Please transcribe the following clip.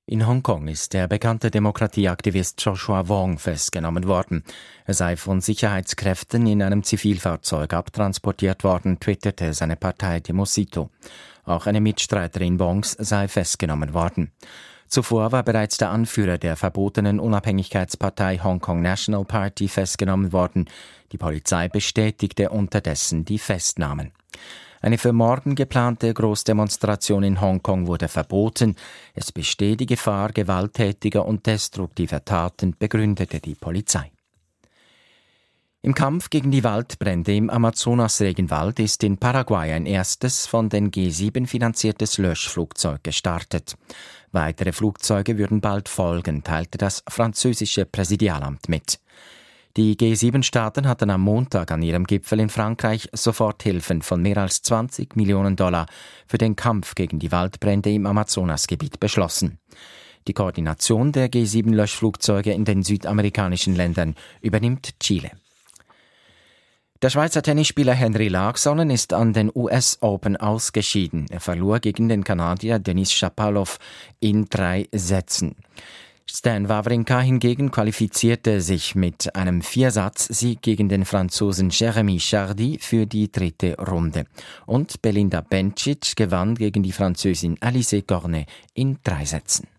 In Hongkong ist der bekannte Demokratieaktivist Joshua Wong festgenommen worden. Er sei von Sicherheitskräften in einem Zivilfahrzeug abtransportiert worden, twitterte seine Partei Demosito. Auch eine Mitstreiterin Wongs sei festgenommen worden. Zuvor war bereits der Anführer der verbotenen Unabhängigkeitspartei Hong Kong National Party festgenommen worden. Die Polizei bestätigte unterdessen die Festnahmen. Eine für morgen geplante Großdemonstration in Hongkong wurde verboten. Es bestehe die Gefahr gewalttätiger und destruktiver Taten, begründete die Polizei. Im Kampf gegen die Waldbrände im Amazonas-Regenwald ist in Paraguay ein erstes von den G7 finanziertes Löschflugzeug gestartet. Weitere Flugzeuge würden bald folgen, teilte das französische Präsidialamt mit. Die G7-Staaten hatten am Montag an ihrem Gipfel in Frankreich Soforthilfen von mehr als 20 Millionen Dollar für den Kampf gegen die Waldbrände im Amazonasgebiet beschlossen. Die Koordination der G7-Löschflugzeuge in den südamerikanischen Ländern übernimmt Chile. Der Schweizer Tennisspieler Henri Laaksonen ist an den US Open ausgeschieden. Er verlor gegen den Kanadier Denis Shapovalov in 3 Sätzen. Stan Wawrinka hingegen qualifizierte sich mit einem 4-Satz-Sieg gegen den Franzosen Jérémy Chardy für die 3. Runde. Und Belinda Bencic gewann gegen die Französin Alizé Cornet in 3 Sätzen.